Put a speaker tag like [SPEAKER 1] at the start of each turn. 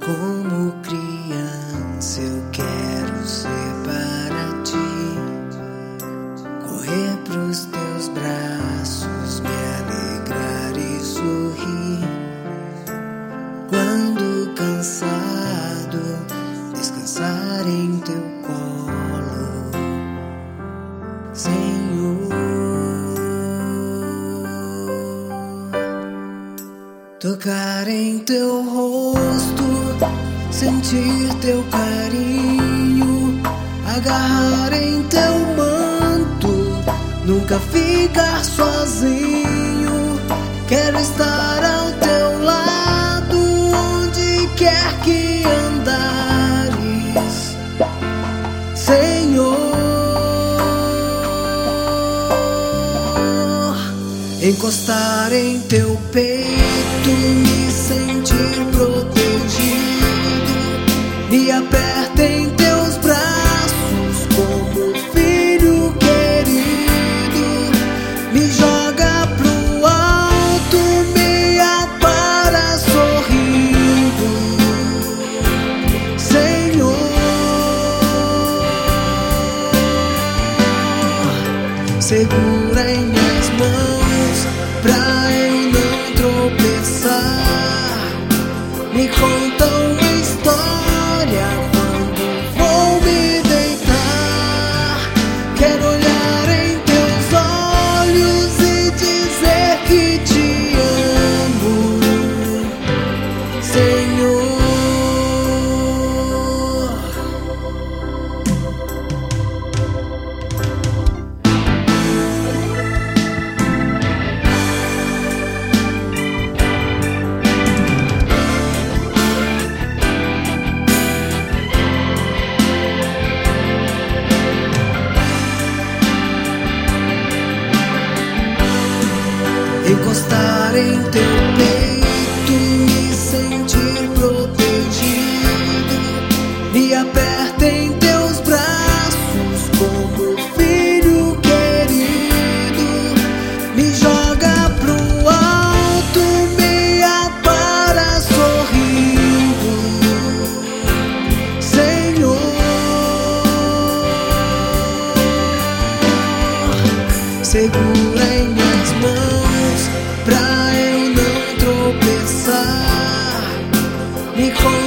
[SPEAKER 1] Como criança eu quero ser para ti, correr pros teus braços, me alegrar e sorrir. Quando cansado, descansar em teu colo, Senhor. Tocar em teu rosto, sentir teu carinho, agarrar em teu manto, nunca ficar sozinho. Quero estar ao teu lado, onde quer que andares, Senhor. Encostar em teu peito, me sentir protegido, me aperta em teus braços como filho querido, me joga pro alto, me apara sorrindo, Senhor. Segura em minhas mãos pra eu não tropeçar, me conta uma história quando vou me deitar. Quero olhar em teus olhos e dizer que te amo, Senhor. Encostar em teu peito, me sentir protegido, me aperta em teus braços como filho querido, me joga pro alto, me apara sorrindo, Senhor. Segura em minhas mãos pra eu não tropeçar, me conta